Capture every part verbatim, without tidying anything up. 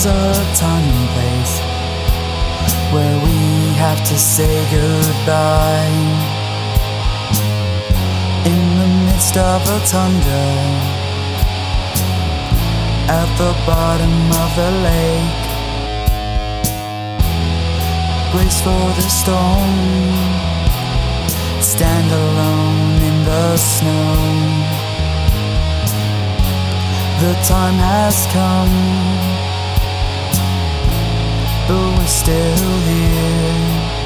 There's a time and place where we have to say goodbye. In the midst of a tundra, at the bottom of the lake, brace for the storm, stand alone in the snow. The time has come, but we're still here.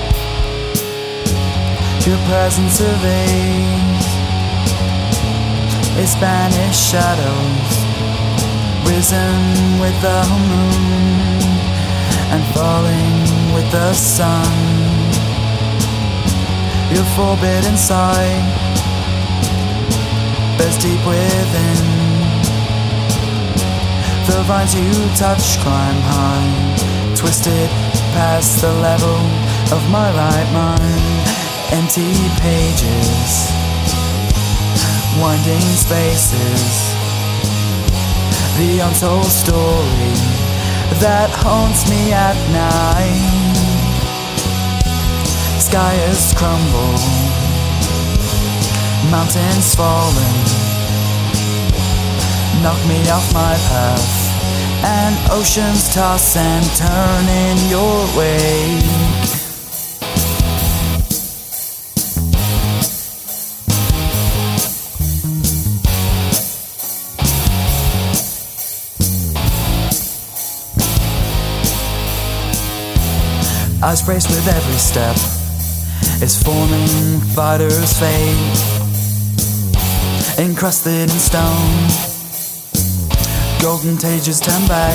Your presence evades its banished shadows, risen with the moon and falling with the sun. Your forbidden sight bears deep within. The vines you touch climb high, twisted past the level of my right mind. Empty pages, winding spaces, the untold story that haunts me at night. Skies crumble, mountains falling, knock me off my path, and oceans toss and turn in your wake. Eyes braced with every step is forming fighter's fate, encrusted in stone. Golden pages turn back.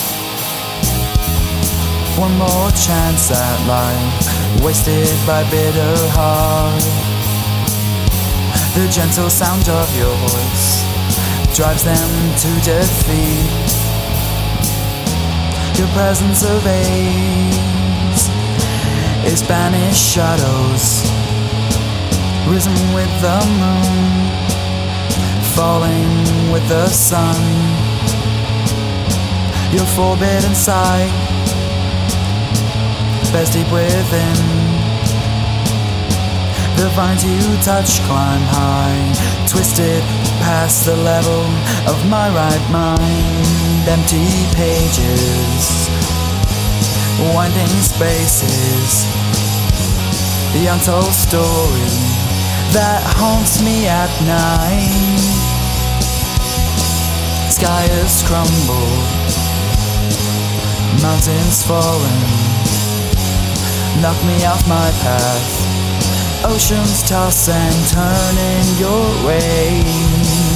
One more chance at life, wasted by bitter heart. The gentle sound of your voice drives them to defeat. Your presence evades its banished shadows, risen with the moon, falling with the sun. Your forbidden sight bears deep within. The vines you touch climb high, twisted past the level of my right mind. Empty pages, winding spaces, the untold story that haunts me at night. Skies crumble, mountains falling, knock me off my path, oceans toss and turn in your way.